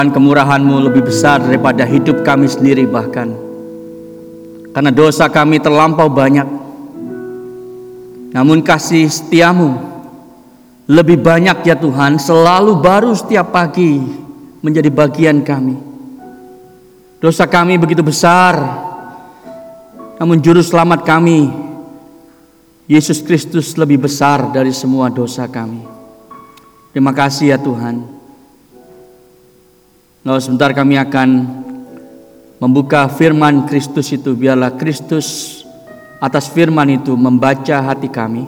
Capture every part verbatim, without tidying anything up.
Kemurahan-Mu lebih besar daripada hidup kami sendiri bahkan. Karena dosa kami terlampau banyak. Namun kasih setia-Mu lebih banyak ya Tuhan, selalu baru setiap pagi menjadi bagian kami. Dosa kami begitu besar, namun juru selamat kami, Yesus Kristus, lebih besar dari semua dosa kami. Terima kasih ya Tuhan. Lalu sebentar kami akan membuka firman Kristus itu. Biarlah Kristus atas firman itu membaca hati kami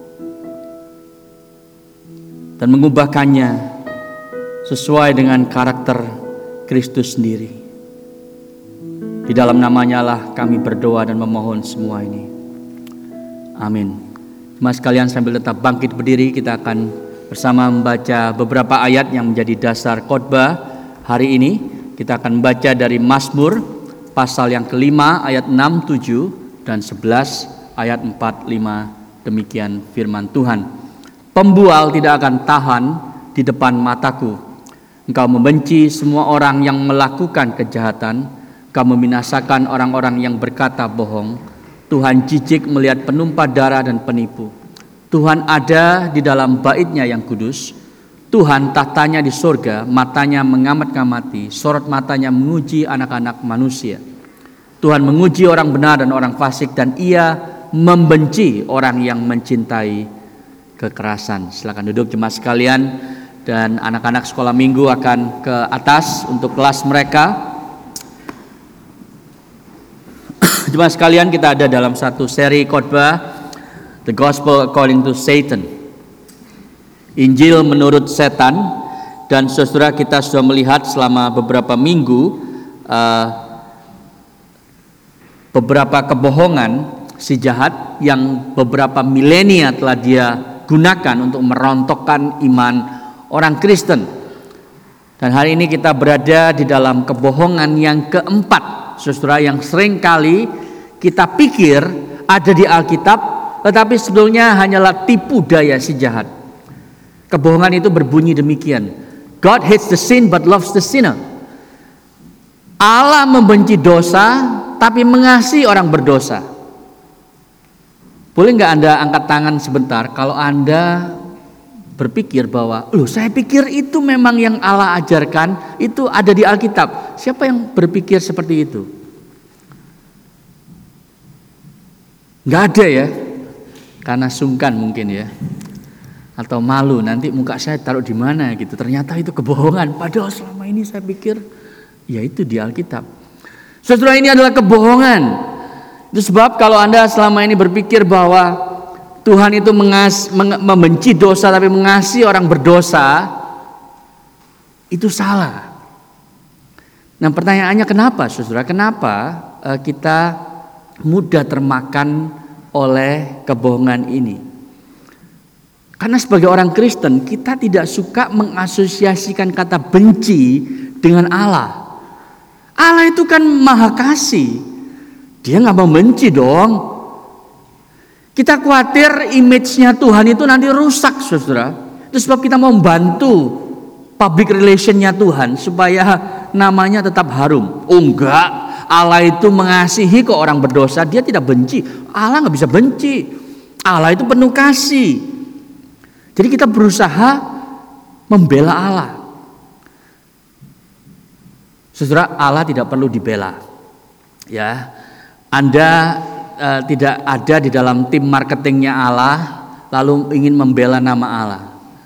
dan mengubahkannya sesuai dengan karakter Kristus sendiri. Di dalam namanya lah kami berdoa dan memohon semua ini. Amin. Mas sekalian, sambil tetap bangkit berdiri, kita akan bersama membaca beberapa ayat yang menjadi dasar khotbah hari ini. Kita akan membaca dari Mazmur pasal yang kelima ayat enam, tujuh dan sebelas, ayat empat, lima. Demikian firman Tuhan. Pembual tidak akan tahan di depan mataku. Engkau membenci semua orang yang melakukan kejahatan. Engkau membinasakan orang-orang yang berkata bohong. Tuhan jijik melihat penumpah darah dan penipu. Tuhan ada di dalam bait-Nya yang kudus. Tuhan tahtanya di surga, matanya mengamat-ngamati, sorot matanya menguji anak-anak manusia. Tuhan menguji orang benar dan orang fasik, dan Ia membenci orang yang mencintai kekerasan. Silakan duduk jemaat sekalian, dan anak-anak sekolah minggu akan ke atas untuk kelas mereka. Jemaat sekalian, kita ada dalam satu seri khotbah The Gospel According to Satan, Injil menurut setan. Dan saudara, kita sudah melihat selama beberapa minggu uh, beberapa kebohongan si jahat yang beberapa milenia telah dia gunakan untuk merontokkan iman orang Kristen. Dan hari ini kita berada di dalam kebohongan yang keempat, saudara, yang sering kali kita pikir ada di Alkitab, tetapi sebetulnya hanyalah tipu daya si jahat. Kebohongan itu berbunyi demikian: God hates the sin but loves the sinner. Allah membenci dosa tapi mengasihi orang berdosa. Boleh nggak Anda angkat tangan sebentar kalau Anda berpikir bahwa, loh, saya pikir itu memang yang Allah ajarkan, itu ada di Alkitab. Siapa yang berpikir seperti itu? Nggak ada ya, karena sungkan mungkin ya, atau malu nanti muka saya taruh di mana gitu. Ternyata itu kebohongan. Padahal selama ini saya pikir ya itu di Alkitab. Saudara, ini adalah kebohongan. Itu sebab kalau Anda selama ini berpikir bahwa Tuhan itu mengas, meng, membenci dosa tapi mengasihi orang berdosa, itu salah. Nah, pertanyaannya kenapa, saudara? Kenapa uh, kita mudah termakan oleh kebohongan ini? Karena sebagai orang Kristen, kita tidak suka mengasosiasikan kata benci dengan Allah. Allah itu kan maha kasih. Dia gak mau benci dong. Kita khawatir image-nya Tuhan itu nanti rusak, saudara. Itu sebab kita mau membantu public relation-nya Tuhan supaya namanya tetap harum. Oh enggak, Allah itu mengasihi kok orang berdosa. Dia tidak benci. Allah gak bisa benci. Allah itu penuh kasih. Jadi kita berusaha membela Allah. Saudara, Allah tidak perlu dibela. Ya, Anda uh, tidak ada di dalam tim marketingnya Allah lalu ingin membela nama Allah.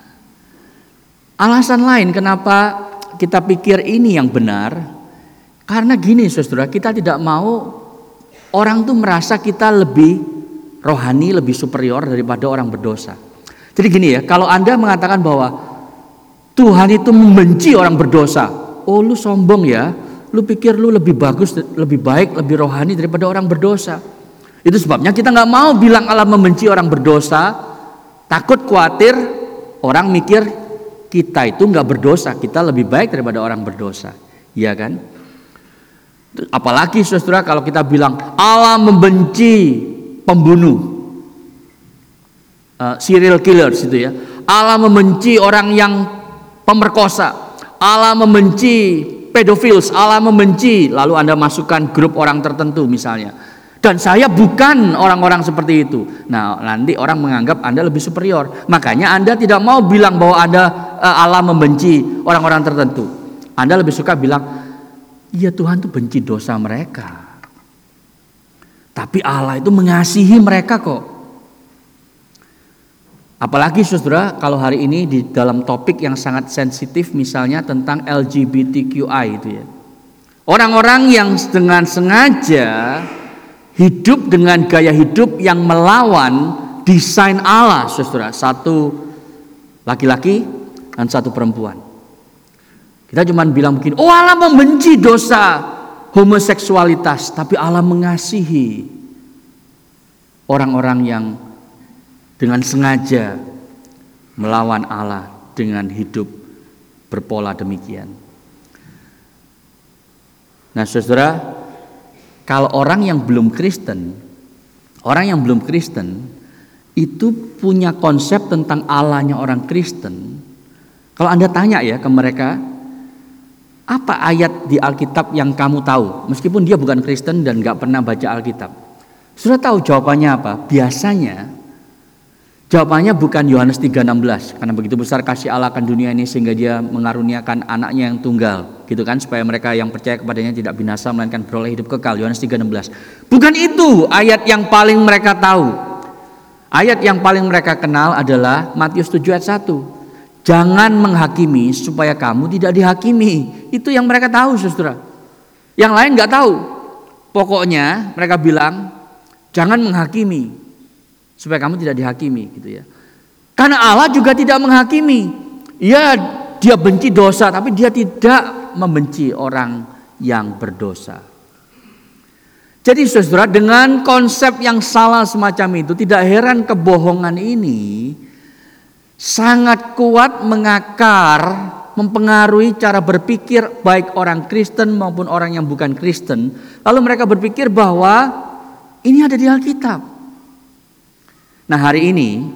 Alasan lain kenapa kita pikir ini yang benar, karena gini saudara, kita tidak mau orang tuh merasa kita lebih rohani, lebih superior daripada orang berdosa. Jadi gini ya, kalau Anda mengatakan bahwa Tuhan itu membenci orang berdosa, oh lu sombong ya, lu pikir lu lebih bagus, lebih baik, lebih rohani daripada orang berdosa. Itu sebabnya kita gak mau bilang Allah membenci orang berdosa, takut khawatir orang mikir kita itu gak berdosa, kita lebih baik daripada orang berdosa. Iya kan? Apalagi saudara kalau kita bilang Allah membenci pembunuh, Uh, serial killers itu ya. Allah membenci orang yang pemerkosa. Allah membenci pedofils, Allah membenci, lalu Anda masukkan grup orang tertentu misalnya. Dan saya bukan orang-orang seperti itu. Nah, nanti orang menganggap Anda lebih superior. Makanya Anda tidak mau bilang bahwa Anda Allah membenci orang-orang tertentu. Anda lebih suka bilang, iya Tuhan tuh benci dosa mereka. Tapi Allah itu mengasihi mereka kok. Apalagi saudara, kalau hari ini di dalam topik yang sangat sensitif misalnya tentang L G B T Q I itu ya. Orang-orang yang dengan sengaja hidup dengan gaya hidup yang melawan desain Allah, saudara. Satu laki-laki dan satu perempuan. Kita cuma bilang begini, oh Allah membenci dosa homoseksualitas, tapi Allah mengasihi orang-orang yang dengan sengaja melawan Allah dengan hidup berpola demikian. Nah saudara, kalau orang yang belum Kristen, orang yang belum Kristen itu punya konsep tentang Allahnya orang Kristen. Kalau Anda tanya ya ke mereka, apa ayat di Alkitab yang kamu tahu? Meskipun dia bukan Kristen dan gak pernah baca Alkitab. Sudah tahu jawabannya apa? Biasanya jawabannya bukan Yohanes tiga enam belas, karena begitu besar kasih Allah akan dunia ini sehingga dia mengaruniakan anaknya yang tunggal, gitu kan, supaya mereka yang percaya kepadanya tidak binasa melainkan beroleh hidup kekal. Yohanes tiga enam belas. Bukan itu ayat yang paling mereka tahu. Ayat yang paling mereka kenal adalah Matius tujuh ayat satu. Jangan menghakimi supaya kamu tidak dihakimi. Itu yang mereka tahu, saudara. Yang lain nggak tahu. Pokoknya mereka bilang jangan menghakimi supaya kamu tidak dihakimi, gitu ya. Karena Allah juga tidak menghakimi. Ya, dia benci dosa, tapi dia tidak membenci orang yang berdosa. Jadi saudara, dengan konsep yang salah semacam itu, tidak heran kebohongan ini sangat kuat mengakar, mempengaruhi cara berpikir baik orang Kristen maupun orang yang bukan Kristen. Lalu mereka berpikir bahwa ini ada di Alkitab. Nah hari ini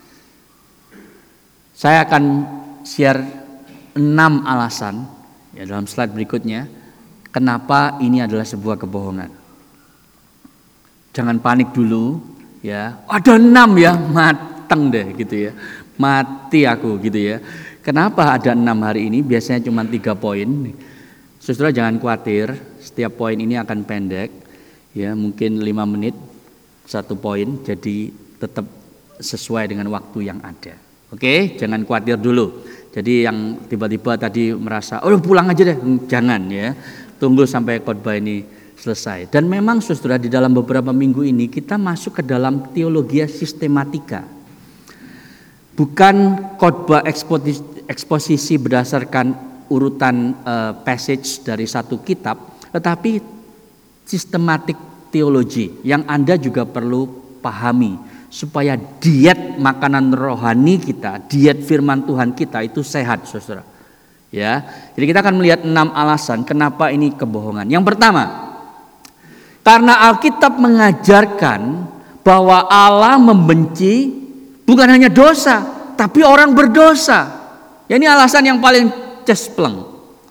saya akan share enam alasan ya dalam slide berikutnya kenapa ini adalah sebuah kebohongan. Jangan panik dulu ya. Ada enam ya, mateng deh gitu ya. Mati aku gitu ya. Kenapa ada enam hari ini? Biasanya cuma tiga poin. Saudara jangan khawatir, setiap poin ini akan pendek ya, mungkin lima menit satu poin, jadi tetap sesuai dengan waktu yang ada. Oke, jangan khawatir dulu. Jadi yang tiba-tiba tadi merasa, oh pulang aja deh, jangan ya. Tunggu sampai khotbah ini selesai. Dan memang saudara di dalam beberapa minggu ini kita masuk ke dalam teologi sistematika. Bukan khotbah eksposisi, eksposisi berdasarkan urutan uh, passage dari satu kitab, tetapi sistematik teologi yang Anda juga perlu pahami supaya diet makanan rohani kita, diet firman Tuhan kita itu sehat, saudara. Ya, jadi kita akan melihat enam alasan kenapa ini kebohongan. Yang pertama, karena Alkitab mengajarkan bahwa Allah membenci bukan hanya dosa, tapi orang berdosa. Ya, ini alasan yang paling cespleng.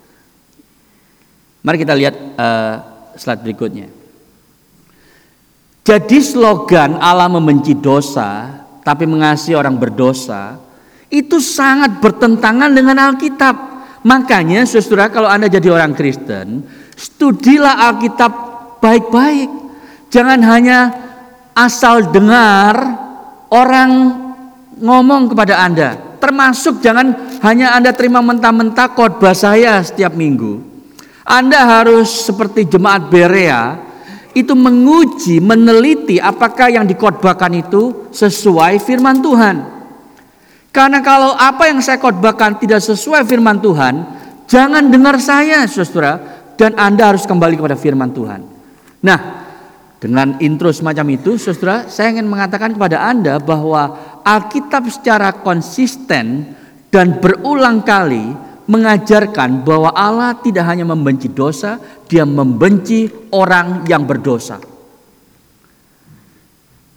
Mari kita lihat uh, slide berikutnya. Jadi slogan Allah membenci dosa tapi mengasihi orang berdosa itu sangat bertentangan dengan Alkitab. Makanya saudara, kalau Anda jadi orang Kristen, studilah Alkitab baik-baik. Jangan hanya asal dengar orang ngomong kepada Anda. Termasuk jangan hanya Anda terima mentah-mentah khotbah saya setiap minggu. Anda harus seperti jemaat Berea, itu menguji, meneliti apakah yang dikhotbahkan itu sesuai firman Tuhan. Karena kalau apa yang saya khotbahkan tidak sesuai firman Tuhan, jangan dengar saya, saudara, dan Anda harus kembali kepada firman Tuhan. Nah, dengan intro semacam itu, saudara, saya ingin mengatakan kepada Anda bahwa Alkitab secara konsisten dan berulang kali mengajarkan bahwa Allah tidak hanya membenci dosa, Dia membenci orang yang berdosa.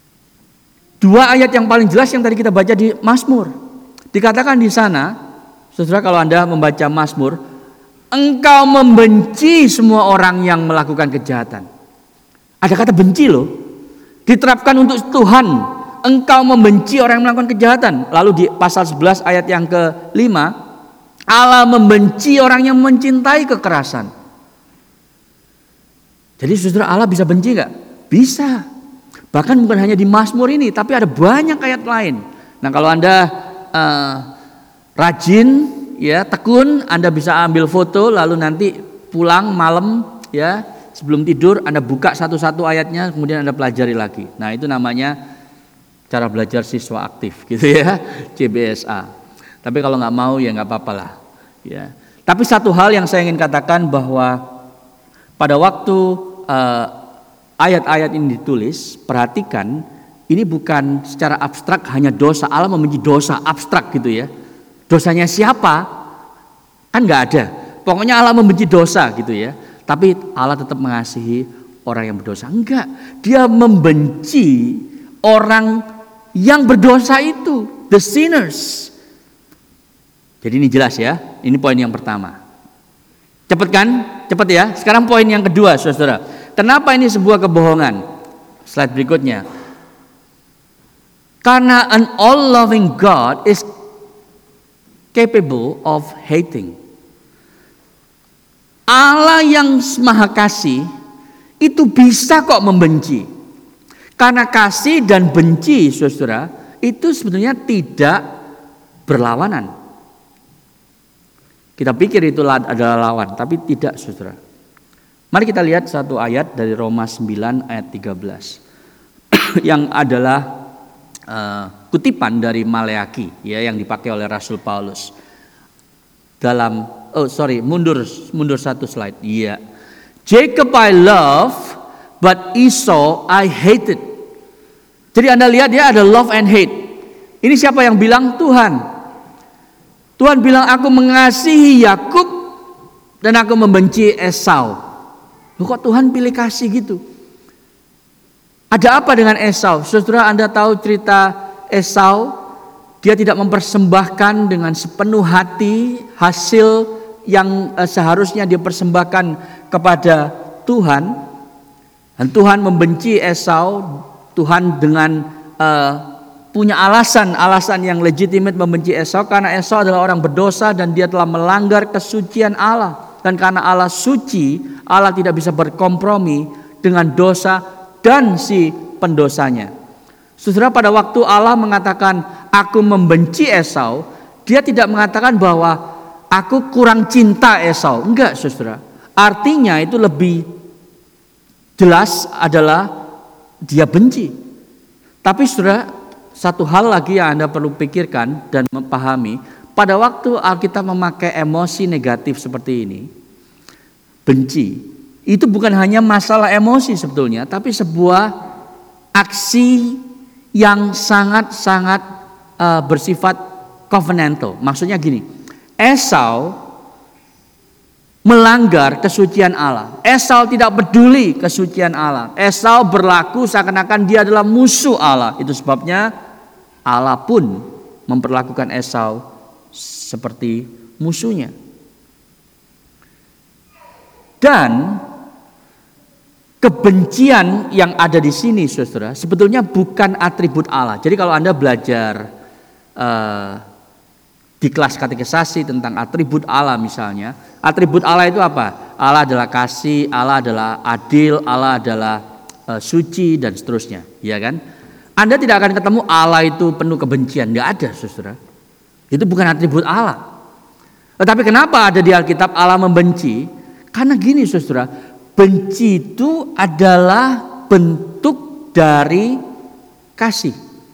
Dua ayat yang paling jelas yang tadi kita baca di Mazmur. Dikatakan di sana, Saudara, kalau Anda membaca Mazmur, engkau membenci semua orang yang melakukan kejahatan. Ada kata benci loh. Diterapkan untuk Tuhan. Engkau membenci orang yang melakukan kejahatan. Lalu di pasal sebelas ayat yang kelima, Allah membenci orang yang mencintai kekerasan. Jadi saudara, Allah bisa benci gak? Bisa. Bahkan bukan hanya di Mazmur ini, tapi ada banyak ayat lain. Nah, kalau Anda uh, rajin, ya tekun, Anda bisa ambil foto, lalu nanti pulang malam, ya sebelum tidur Anda buka satu-satu ayatnya, kemudian Anda pelajari lagi. Nah, itu namanya cara belajar siswa aktif, gitu ya, C B S A. Tapi kalau nggak mau ya nggak apa-apa lah, ya. Tapi satu hal yang saya ingin katakan bahwa pada waktu uh, ayat-ayat ini ditulis, perhatikan, ini bukan secara abstrak hanya dosa. Allah membenci dosa abstrak gitu ya. Dosanya siapa? Kan nggak ada. Pokoknya Allah membenci dosa gitu ya. Tapi Allah tetap mengasihi orang yang berdosa. Enggak. Dia membenci orang yang berdosa itu. The sinners. Jadi ini jelas ya. Ini poin yang pertama. Cepet kan? Cepet ya. Sekarang poin yang kedua, saudara. Kenapa ini sebuah kebohongan? Slide berikutnya. Karena an all-loving God is capable of hating. Allah yang maha kasih itu bisa kok membenci. Karena kasih dan benci, saudara, itu sebetulnya tidak berlawanan. Kita pikir itu adalah lawan, tapi tidak, saudara. Mari kita lihat satu ayat dari Roma sembilan ayat tiga belas yang adalah uh, kutipan dari Maleaki, ya, yang dipakai oleh Rasul Paulus dalam oh sorry mundur mundur satu slide. Iya, Jacob I love, but Esau I hated. Jadi Anda lihat ya, ada love and hate. Ini siapa yang bilang? Tuhan. Tuhan bilang, aku mengasihi Yakub dan aku membenci Esau. Loh, kok Tuhan pilih kasih gitu? Ada apa dengan Esau? Saudara, Anda tahu cerita Esau? Dia tidak mempersembahkan dengan sepenuh hati hasil yang eh, seharusnya dia persembahkan kepada Tuhan. Dan Tuhan membenci Esau. Tuhan dengan eh, punya alasan-alasan yang legitimate membenci Esau, karena Esau adalah orang berdosa dan dia telah melanggar kesucian Allah. Dan karena Allah suci, Allah tidak bisa berkompromi dengan dosa dan si pendosanya. Saudara, pada waktu Allah mengatakan aku membenci Esau, dia tidak mengatakan bahwa aku kurang cinta Esau. Enggak, saudara. Artinya itu lebih jelas adalah dia benci. Tapi saudara, satu hal lagi yang Anda perlu pikirkan dan memahami, pada waktu Alkitab memakai emosi negatif seperti ini, benci, itu bukan hanya masalah emosi sebetulnya, tapi sebuah aksi yang sangat-sangat uh, bersifat covenantal. Maksudnya gini, Esau melanggar kesucian Allah. Esau tidak peduli kesucian Allah. Esau berlaku seakan-akan dia adalah musuh Allah. Itu sebabnya Allah pun memperlakukan Esau seperti musuhnya. Dan kebencian yang ada di sini, saudara, sebetulnya bukan atribut Allah. Jadi kalau Anda belajar uh, di kelas katekisasi tentang atribut Allah misalnya, atribut Allah itu apa? Allah adalah kasih, Allah adalah adil, Allah adalah uh, suci dan seterusnya, ya kan? Anda tidak akan ketemu Allah itu penuh kebencian, nggak ada, saudara. Itu bukan atribut Allah. Tetapi kenapa ada di Alkitab Allah membenci? Karena gini, saudara, benci itu adalah bentuk dari kasih.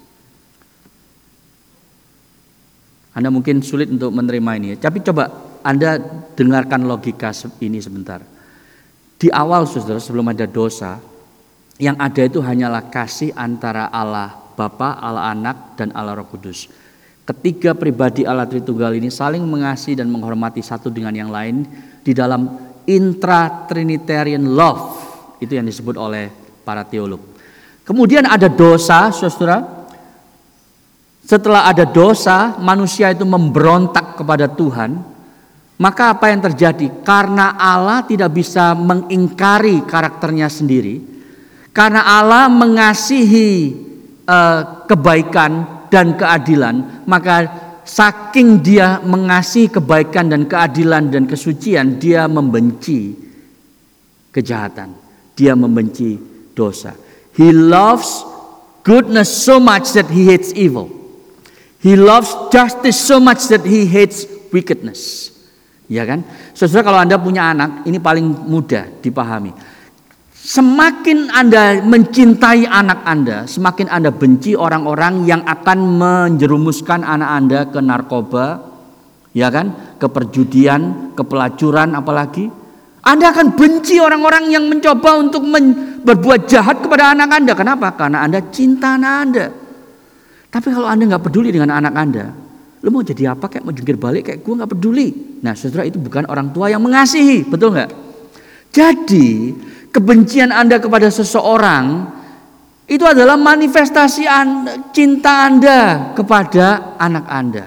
Anda mungkin sulit untuk menerima ini, tapi coba Anda dengarkan logika ini sebentar. Di awal, saudara, sebelum ada dosa, yang ada itu hanyalah kasih antara Allah Bapa, Allah Anak, dan Allah Roh Kudus. Ketiga pribadi Allah Tritunggal ini saling mengasihi dan menghormati satu dengan yang lain di dalam intra-trinitarian love. Itu yang disebut oleh para teolog. Kemudian ada dosa, saudara. setelah ada dosa, manusia itu memberontak kepada Tuhan, maka apa yang terjadi? Karena Allah tidak bisa mengingkari karakternya sendiri, karena Allah mengasihi uh, kebaikan dan keadilan, maka saking dia mengasihi kebaikan dan keadilan dan kesucian, dia membenci kejahatan, dia membenci dosa. He loves goodness so much that he hates evil. He loves justice so much that he hates wickedness. Ya kan? Saudara, kalau Anda punya anak, ini paling mudah dipahami. Semakin Anda mencintai anak Anda, semakin Anda benci orang-orang yang akan menjerumuskan anak Anda ke narkoba, ya kan? Ke perjudian, ke pelacuran apalagi. Anda akan benci orang-orang yang mencoba untuk men- berbuat jahat kepada anak Anda. Kenapa? Karena Anda cinta anak Anda. Tapi kalau Anda nggak peduli dengan anak Anda, lu mau jadi apa kayak mau jungkir balik kayak gue nggak peduli. Nah, saudara, itu bukan orang tua yang mengasihi, betul nggak? Jadi kebencian Anda kepada seseorang itu adalah manifestasi anda, cinta Anda kepada anak Anda.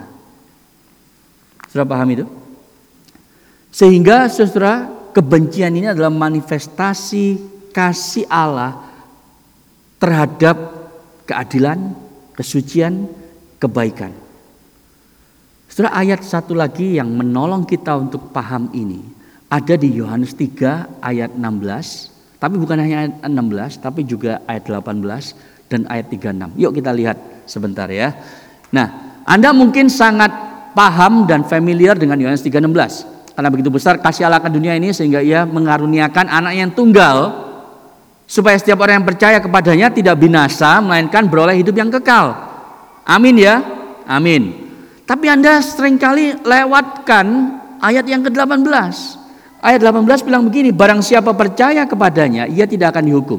Saudara paham itu? Sehingga saudara, kebencian ini adalah manifestasi kasih Allah terhadap keadilan, kesucian, kebaikan. Saudara, ayat satu lagi yang menolong kita untuk paham ini ada di Yohanes tiga ayat enam belas. Tapi bukan hanya ayat enam belas, tapi juga ayat delapan belas dan ayat tiga puluh enam. Yuk kita lihat sebentar ya. Nah, Anda mungkin sangat paham dan familiar dengan Yohanes tiga enam belas. Karena begitu besar kasih Allah akan dunia ini sehingga ia mengaruniakan anak yang tunggal, supaya setiap orang yang percaya kepadanya tidak binasa, melainkan beroleh hidup yang kekal. Amin ya? Amin. Tapi Anda seringkali lewatkan ayat yang ke delapan belas. Ayat delapan belas bilang begini, barang siapa percaya kepadanya, ia tidak akan dihukum.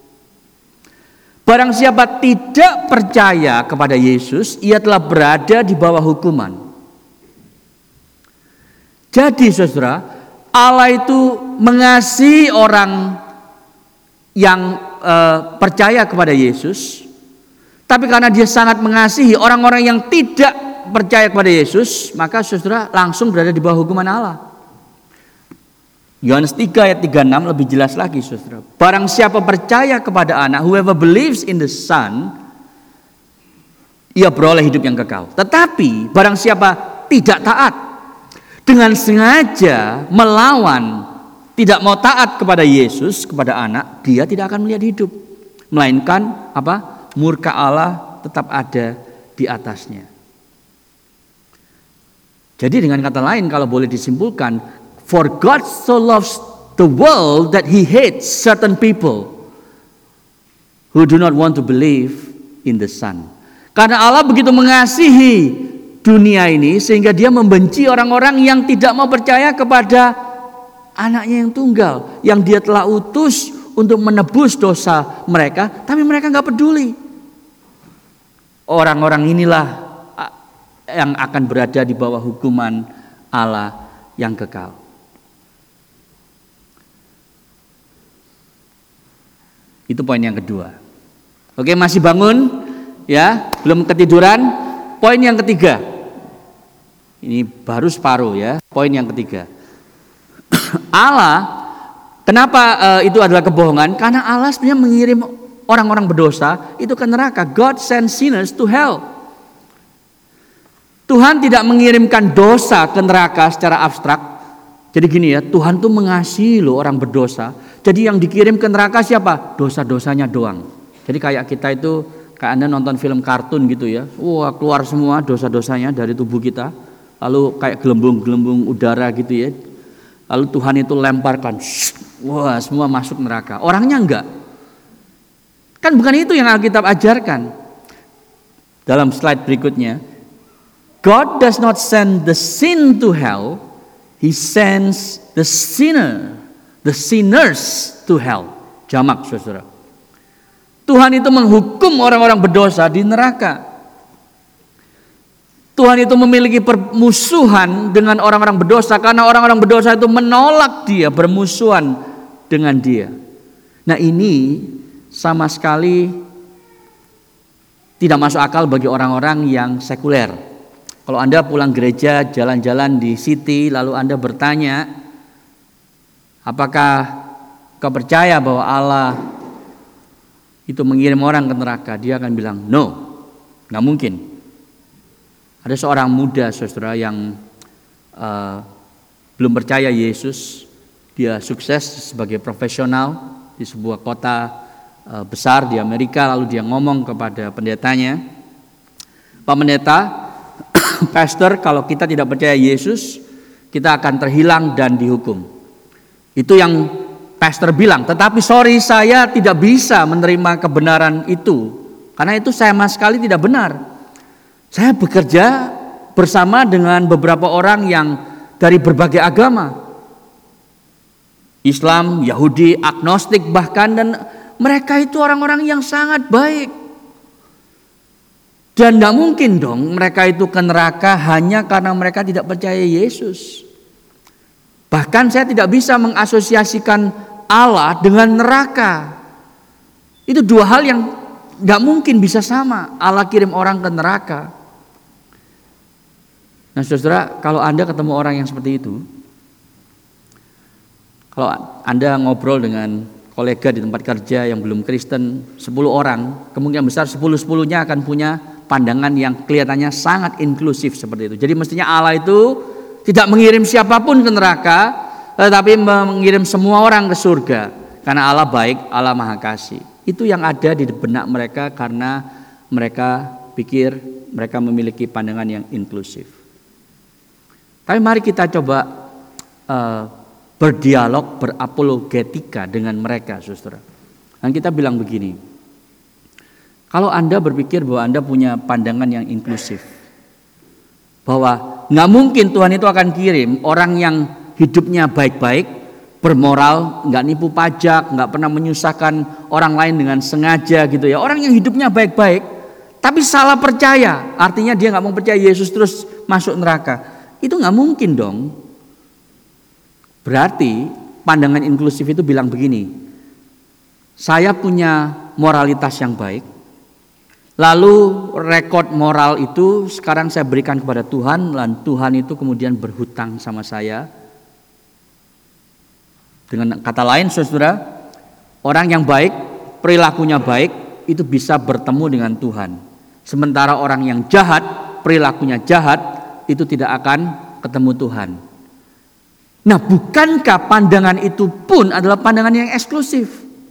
Barang siapa tidak percaya kepada Yesus, ia telah berada di bawah hukuman. Jadi saudara, Allah itu mengasihi orang yang uh, percaya kepada Yesus. Tapi karena dia sangat mengasihi orang-orang yang tidak percaya kepada Yesus, maka saudara langsung berada di bawah hukuman Allah. Yohanes tiga ayat tiga puluh enam lebih jelas lagi, saudara. Barang siapa percaya kepada anak, whoever believes in the Son, ia beroleh hidup yang kekal. Tetapi barang siapa tidak taat, dengan sengaja melawan, tidak mau taat kepada Yesus, kepada anak, dia tidak akan melihat hidup. Melainkan apa? Murka Allah tetap ada di atasnya. Jadi dengan kata lain, kalau boleh disimpulkan, for God so loves the world that he hates certain people who do not want to believe in the Son. Karena Allah begitu mengasihi dunia ini sehingga dia membenci orang-orang yang tidak mau percaya kepada anaknya yang tunggal, yang dia telah utus untuk menebus dosa mereka, tapi mereka gak peduli. Orang-orang inilah yang akan berada di bawah hukuman Allah yang kekal. Itu poin yang kedua. Oke, masih bangun? Ya, belum ketiduran? Poin yang ketiga. Ini baru separuh ya. Poin yang ketiga. Allah, kenapa uh, itu adalah kebohongan? Karena Allah sebenarnya mengirim orang-orang berdosa itu ke neraka. God sends sinners to hell. Tuhan tidak mengirimkan dosa ke neraka secara abstrak. Jadi gini ya, Tuhan tuh mengasihi loh orang berdosa. Jadi yang dikirim ke neraka siapa? Dosa-dosanya doang. Jadi kayak kita itu, kayak Anda nonton film kartun gitu ya. Wah, keluar semua dosa-dosanya dari tubuh kita. Lalu kayak gelembung-gelembung udara gitu ya. Lalu Tuhan itu lemparkan. Wah, semua masuk neraka. Orangnya enggak. Kan bukan itu yang Alkitab ajarkan. Dalam slide berikutnya. God does not send the sin to hell. He sends the sinner, the sinners to hell. Jamak, saudara. Tuhan itu menghukum orang-orang berdosa di neraka. Tuhan itu memiliki permusuhan dengan orang-orang berdosa karena orang-orang berdosa itu menolak dia, bermusuhan dengan dia. Nah, ini sama sekali tidak masuk akal bagi orang-orang yang sekuler. Kalau Anda pulang gereja, jalan-jalan di city, lalu Anda bertanya, apakah kau percaya bahwa Allah itu mengirim orang ke neraka? Dia akan bilang, no, nggak mungkin. Ada seorang muda, saudara, yang uh, belum percaya Yesus. Dia sukses sebagai profesional di sebuah kota uh, besar di Amerika. Lalu dia ngomong kepada pendetanya, Pak Pendeta, Pastor, kalau kita tidak percaya Yesus, kita akan terhilang dan dihukum. Itu yang pastor bilang. Tetapi sorry, saya tidak bisa menerima kebenaran itu, karena itu sama sekali tidak benar. Saya bekerja bersama dengan beberapa orang yang dari berbagai agama, Islam, Yahudi, agnostik bahkan, dan mereka itu orang-orang yang sangat baik. Dan tidak mungkin dong mereka itu ke neraka hanya karena mereka tidak percaya Yesus. Bahkan saya tidak bisa mengasosiasikan Allah dengan neraka. Itu dua hal yang tidak mungkin bisa sama. Allah kirim orang ke neraka. Nah saudara, kalau Anda ketemu orang yang seperti itu, kalau Anda ngobrol dengan kolega di tempat kerja yang belum Kristen, sepuluh orang, kemungkinan besar sepuluh-sepuluhnya akan punya pandangan yang kelihatannya sangat inklusif seperti itu. Jadi mestinya Allah itu tidak mengirim siapapun ke neraka, tetapi mengirim semua orang ke surga. Karena Allah baik, Allah maha kasih. Itu yang ada di benak mereka karena mereka pikir mereka memiliki pandangan yang inklusif. Tapi mari kita coba uh, berdialog, berapologetika dengan mereka, saudara. Dan kita bilang begini, kalau Anda berpikir bahwa Anda punya pandangan yang inklusif, bahwa nggak mungkin Tuhan itu akan kirim orang yang hidupnya baik-baik, bermoral, nggak nipu pajak, nggak pernah menyusahkan orang lain dengan sengaja gitu ya. Orang yang hidupnya baik-baik, tapi salah percaya, artinya dia nggak mau percaya Yesus terus masuk neraka. Itu nggak mungkin dong. Berarti pandangan inklusif itu bilang begini, saya punya moralitas yang baik, lalu rekod moral itu sekarang saya berikan kepada Tuhan, dan Tuhan itu kemudian berhutang sama saya. Dengan kata lain, saudara, orang yang baik, perilakunya baik, itu bisa bertemu dengan Tuhan. Sementara orang yang jahat, perilakunya jahat, itu tidak akan ketemu Tuhan. Nah, bukankah pandangan itu pun adalah pandangan yang eksklusif?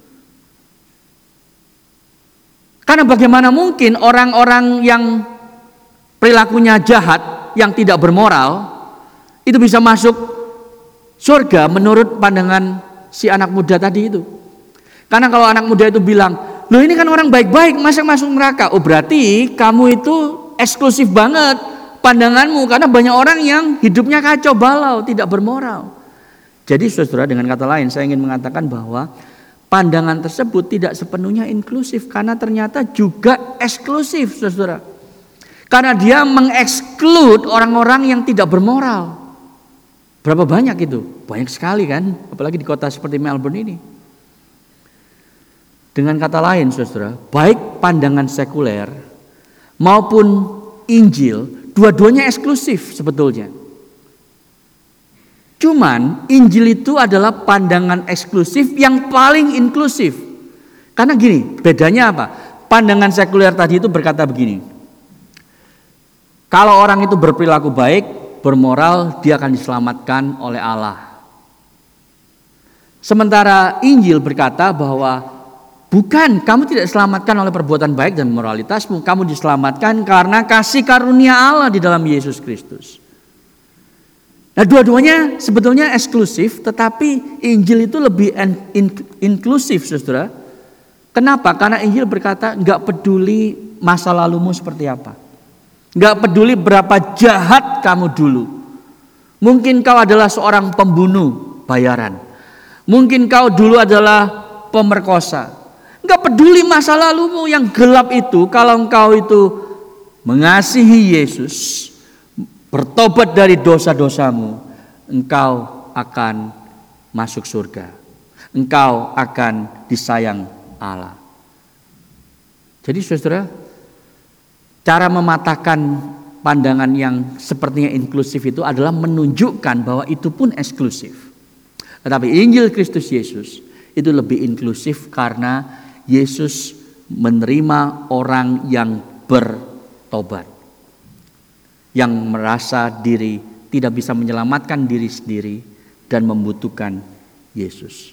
Karena bagaimana mungkin orang-orang yang perilakunya jahat, yang tidak bermoral, itu bisa masuk surga menurut pandangan si anak muda tadi itu. Karena kalau anak muda itu bilang, loh ini kan orang baik-baik, masa masuk neraka? Oh berarti kamu itu eksklusif banget pandanganmu, karena banyak orang yang hidupnya kacau balau, tidak bermoral. Jadi saudara, dengan kata lain saya ingin mengatakan bahwa pandangan tersebut tidak sepenuhnya inklusif, karena ternyata juga eksklusif, saudara. Karena dia mengeksklud orang-orang yang tidak bermoral. Berapa banyak itu? Banyak sekali kan, apalagi di kota seperti Melbourne ini. Dengan kata lain, saudara, baik pandangan sekuler maupun Injil, dua-duanya eksklusif sebetulnya. Cuman Injil itu adalah pandangan eksklusif yang paling inklusif. Karena gini, bedanya apa? Pandangan sekuler tadi itu berkata begini, kalau orang itu berperilaku baik, bermoral, dia akan diselamatkan oleh Allah. Sementara Injil berkata bahwa bukan, kamu tidak diselamatkan oleh perbuatan baik dan moralitasmu, kamu diselamatkan karena kasih karunia Allah di dalam Yesus Kristus. Nah, dua-duanya sebetulnya eksklusif, tetapi Injil itu lebih in- inklusif, saudara. Kenapa? Karena Injil berkata, nggak peduli masa lalumu seperti apa, nggak peduli berapa jahat kamu dulu. Mungkin kau adalah seorang pembunuh bayaran, mungkin kau dulu adalah pemerkosa. Nggak peduli masa lalumu yang gelap itu, kalau engkau itu mengasihi Yesus, bertobat dari dosa-dosamu, engkau akan masuk surga. Engkau akan disayang Allah. Jadi saudara, cara mematahkan pandangan yang sepertinya inklusif itu adalah menunjukkan bahwa itu pun eksklusif. Tetapi Injil Kristus Yesus itu lebih inklusif karena Yesus menerima orang yang bertobat, yang merasa diri tidak bisa menyelamatkan diri sendiri dan membutuhkan Yesus.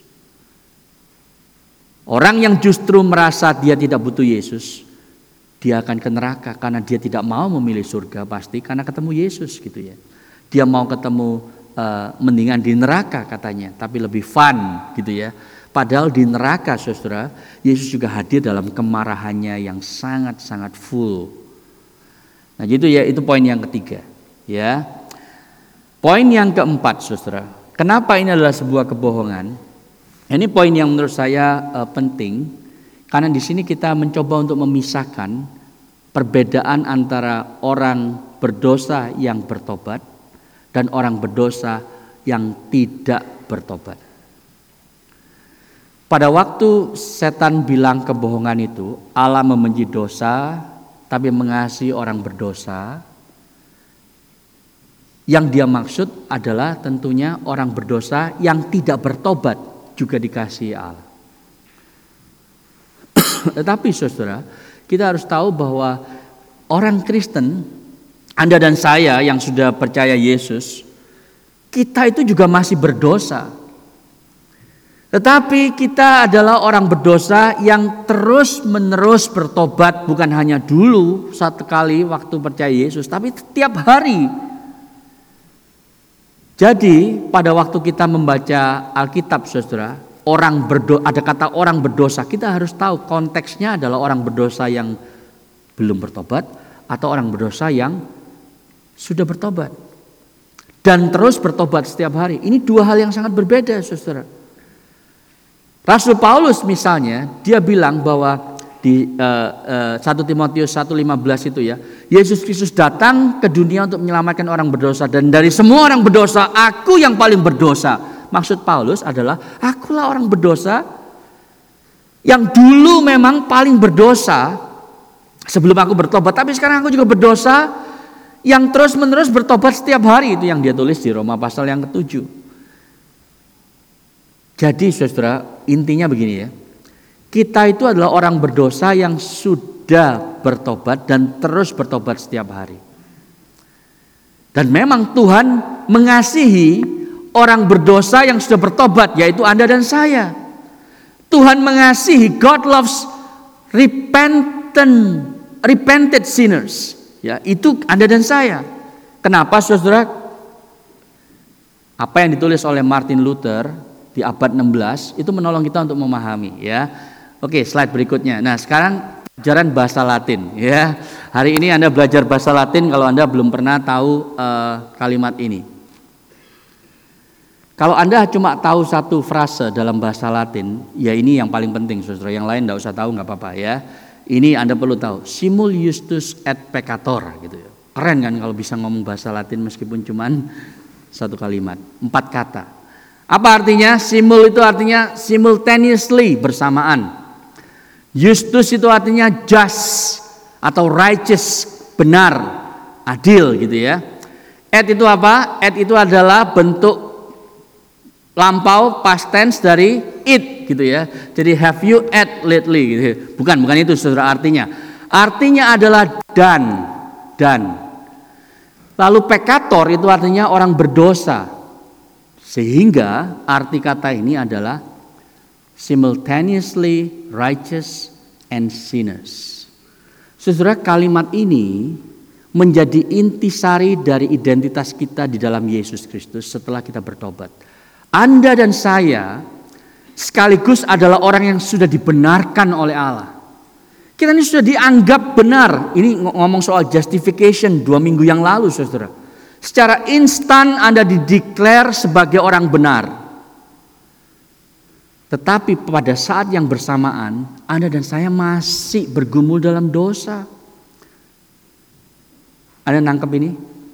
Orang yang justru merasa dia tidak butuh Yesus, dia akan ke neraka karena dia tidak mau memilih surga pasti karena ketemu Yesus gitu ya. Dia mau ketemu uh, mendingan di neraka katanya, tapi lebih fun gitu ya. Padahal di neraka saudara, Yesus juga hadir dalam kemarahannya yang sangat-sangat full. Nah gitu ya, itu poin yang ketiga ya. Poin yang keempat saudara, kenapa ini adalah sebuah kebohongan? Ini poin yang menurut saya uh, penting, karena di sini kita mencoba untuk memisahkan perbedaan antara orang berdosa yang bertobat dan orang berdosa yang tidak bertobat. Pada waktu setan bilang kebohongan itu, Allah membenci dosa tapi mengasihi orang berdosa. Yang dia maksud adalah tentunya orang berdosa yang tidak bertobat juga dikasihi Allah. Tetapi saudara, kita harus tahu bahwa orang Kristen, Anda dan saya yang sudah percaya Yesus, kita itu juga masih berdosa. Tetapi kita adalah orang berdosa yang terus menerus bertobat, bukan hanya dulu satu kali waktu percaya Yesus, tapi setiap hari. Jadi pada waktu kita membaca Alkitab saudara, orang berdo, ada kata orang berdosa, kita harus tahu konteksnya adalah orang berdosa yang belum bertobat atau orang berdosa yang sudah bertobat dan terus bertobat setiap hari. Ini dua hal yang sangat berbeda saudara. Rasul Paulus misalnya, dia bilang bahwa di uh, uh, satu Timotius satu lima belas itu ya, Yesus Kristus datang ke dunia untuk menyelamatkan orang berdosa, dan dari semua orang berdosa aku yang paling berdosa. Maksud Paulus adalah akulah orang berdosa yang dulu memang paling berdosa sebelum aku bertobat, tapi sekarang aku juga berdosa yang terus menerus bertobat setiap hari. Itu yang dia tulis di Roma pasal yang ketujuh. Jadi saudara, intinya begini ya, kita itu adalah orang berdosa yang sudah bertobat dan terus bertobat setiap hari. Dan memang Tuhan mengasihi orang berdosa yang sudah bertobat, yaitu Anda dan saya. Tuhan mengasihi, God loves repentant, repented sinners. Ya, itu Anda dan saya. Kenapa saudara? Apa yang ditulis oleh Martin Luther di abad enam belas itu menolong kita untuk memahami ya. Oke, slide berikutnya. Nah, sekarang pelajaran bahasa Latin ya. Hari ini Anda belajar bahasa Latin kalau Anda belum pernah tahu uh, kalimat ini. Kalau Anda cuma tahu satu frase dalam bahasa Latin, ya ini yang paling penting saudara. Yang lain enggak usah tahu, enggak apa-apa ya. Ini Anda perlu tahu. Simul justus et peccator gitu ya. Keren kan kalau bisa ngomong bahasa Latin meskipun cuman satu kalimat, empat kata. Apa artinya? Simul itu artinya simultaneously, bersamaan. Justus itu artinya just atau righteous, benar, adil gitu ya. Et itu apa? Et itu adalah bentuk lampau past tense dari it gitu ya. Jadi have you ate lately gitu. Bukan, bukan itu saudara artinya. Artinya adalah dan, dan. Lalu peccator itu artinya orang berdosa. Sehingga arti kata ini adalah simultaneously righteous and sinners. Saudara, kalimat ini menjadi intisari dari identitas kita di dalam Yesus Kristus setelah kita bertobat. Anda dan saya sekaligus adalah orang yang sudah dibenarkan oleh Allah. Kita ini sudah dianggap benar. Ini ngomong soal justification dua minggu yang lalu saudara. Secara instan Anda dideklar sebagai orang benar. Tetapi pada saat yang bersamaan Anda dan saya masih bergumul dalam dosa. Anda nangkep ini?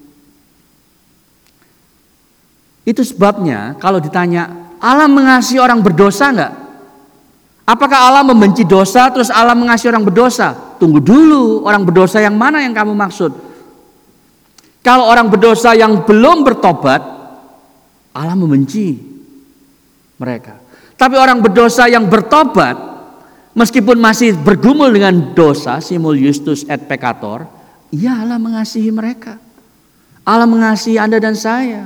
Itu sebabnya kalau ditanya Allah mengasihi orang berdosa enggak? Apakah Allah membenci dosa terus Allah mengasihi orang berdosa? tunggu dulu, orang berdosa yang mana yang kamu maksud? Kalau orang berdosa yang belum bertobat, Allah membenci mereka. Tapi orang berdosa yang bertobat, meskipun masih bergumul dengan dosa, simul justus et peccator, ya Allah mengasihi mereka. Allah mengasihi Anda dan saya.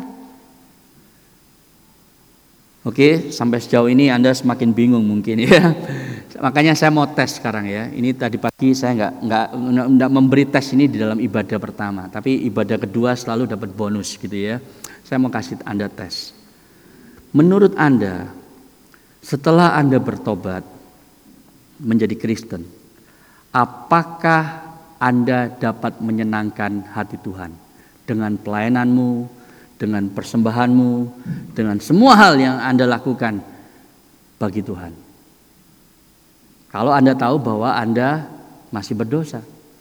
Oke, sampai sejauh ini Anda semakin bingung mungkin ya. Makanya saya mau tes sekarang ya. Ini tadi pagi saya nggak nggak nggak memberi tes ini di dalam ibadah pertama, tapi ibadah kedua selalu dapat bonus gitu ya. Saya mau kasih Anda tes. Menurut Anda, setelah Anda bertobat menjadi Kristen, apakah Anda dapat menyenangkan hati Tuhan dengan pelayananmu, dengan persembahanmu, dengan semua hal yang Anda lakukan bagi Tuhan? Kalau Anda tahu bahwa Anda masih berdosa.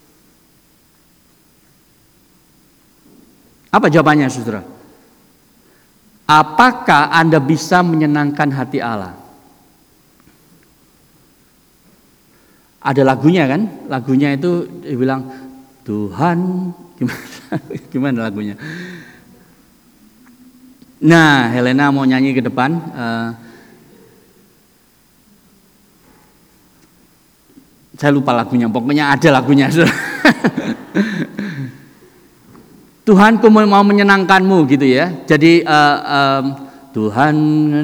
Apa jawabannya, saudara? Apakah Anda bisa menyenangkan hati Allah? Ada lagunya kan? Lagunya itu dibilang Tuhan, gimana, gimana lagunya? Nah, Helena mau nyanyi ke depan. Uh, saya lupa lagunya, pokoknya ada lagunya. Tuhanku mau menyenangkanmu gitu ya. Jadi uh, um, Tuhan,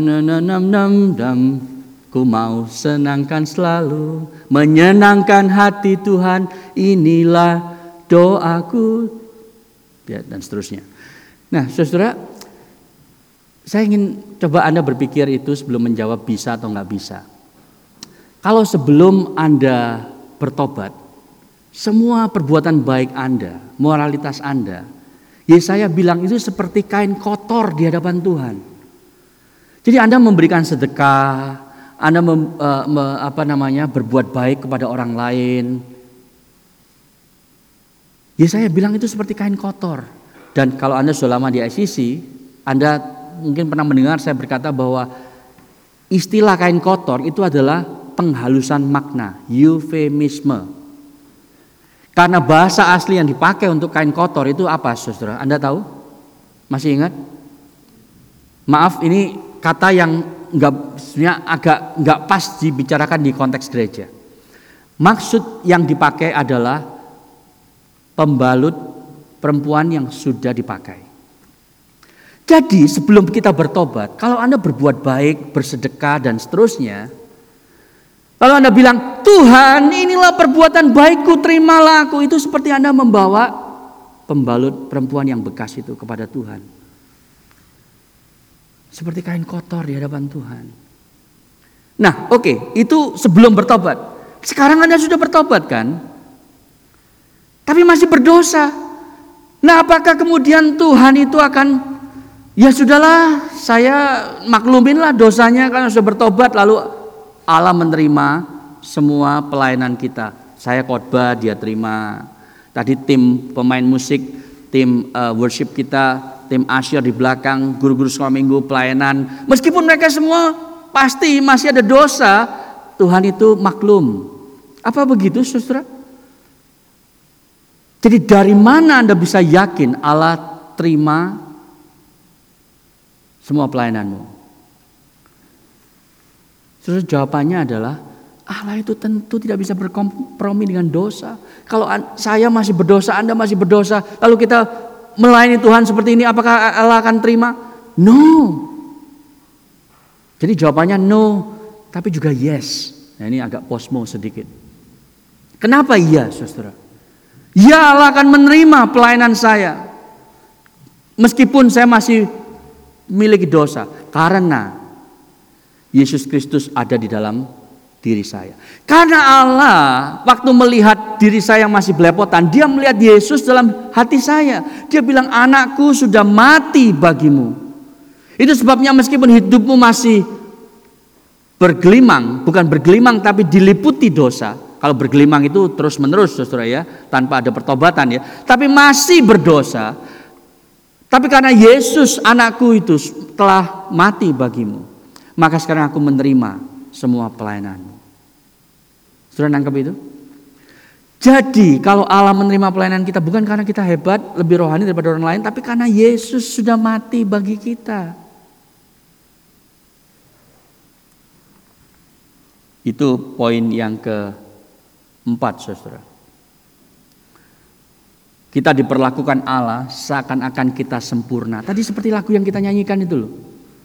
ku mau senangkan selalu, menyenangkan hati Tuhan, inilah doaku, ya, dan seterusnya. Nah, saudara, saya ingin coba Anda berpikir itu sebelum menjawab bisa atau nggak bisa. Kalau sebelum Anda bertobat, semua perbuatan baik Anda, moralitas Anda, Yesaya bilang itu seperti kain kotor di hadapan Tuhan. Jadi Anda memberikan sedekah, Anda mem, uh, me, apa namanya berbuat baik kepada orang lain. Yesaya bilang itu seperti kain kotor. Dan kalau Anda sudah lama di I C C, Anda mungkin pernah mendengar saya berkata bahwa istilah kain kotor itu adalah penghalusan makna, eufemisme. Karena bahasa asli yang dipakai untuk kain kotor itu apa, saudara? Anda tahu? Masih ingat? Maaf, ini kata yang nggak, sebenarnya agak nggak pas dibicarakan di konteks gereja. Maksud yang dipakai adalah pembalut perempuan yang sudah dipakai. Jadi sebelum kita bertobat, kalau Anda berbuat baik, bersedekah dan seterusnya, kalau Anda bilang, Tuhan inilah perbuatan baikku, terimalah aku, itu seperti Anda membawa pembalut perempuan yang bekas itu kepada Tuhan. Seperti kain kotor di hadapan Tuhan. Nah, oke, okay, itu sebelum bertobat. Sekarang Anda sudah bertobat kan? Tapi masih berdosa. Nah, apakah kemudian Tuhan itu akan, ya sudahlah, saya makluminlah dosanya karena sudah bertobat, lalu Allah menerima semua pelayanan kita. Saya khotbah, dia terima. Tadi tim pemain musik, tim uh, worship kita, tim asyir di belakang, guru-guru sekolah minggu, pelayanan. Meskipun mereka semua pasti masih ada dosa, Tuhan itu maklum. Apa begitu, saudara? Jadi dari mana Anda bisa yakin Allah terima semua pelayananmu? Saudara, jawabannya adalah Allah itu tentu tidak bisa berkompromi dengan dosa. Kalau saya masih berdosa, Anda masih berdosa, lalu kita melayani Tuhan seperti ini, apakah Allah akan terima? No. Jadi jawabannya no, tapi juga yes. Nah, ini agak posmo sedikit. Kenapa iya, saudara? Ya, Allah akan menerima pelayanan saya, meskipun saya masih memiliki dosa, karena Yesus Kristus ada di dalam diri saya. Karena Allah waktu melihat diri saya yang masih belepotan, dia melihat Yesus dalam hati saya. Dia bilang, anakku sudah mati bagimu. Itu sebabnya meskipun hidupmu masih bergelimang, bukan bergelimang tapi diliputi dosa. Kalau bergelimang itu terus menerus, saudara ya, tanpa ada pertobatan ya. Tapi masih berdosa. Tapi karena Yesus anakku itu telah mati bagimu, maka sekarang aku menerima semua pelayananmu. Sudah nangkep itu? Jadi kalau Allah menerima pelayanan kita bukan karena kita hebat, lebih rohani daripada orang lain, tapi karena Yesus sudah mati bagi kita. Itu poin yang keempat, saudara. Kita diperlakukan Allah seakan-akan kita sempurna. Tadi seperti lagu yang kita nyanyikan itu loh.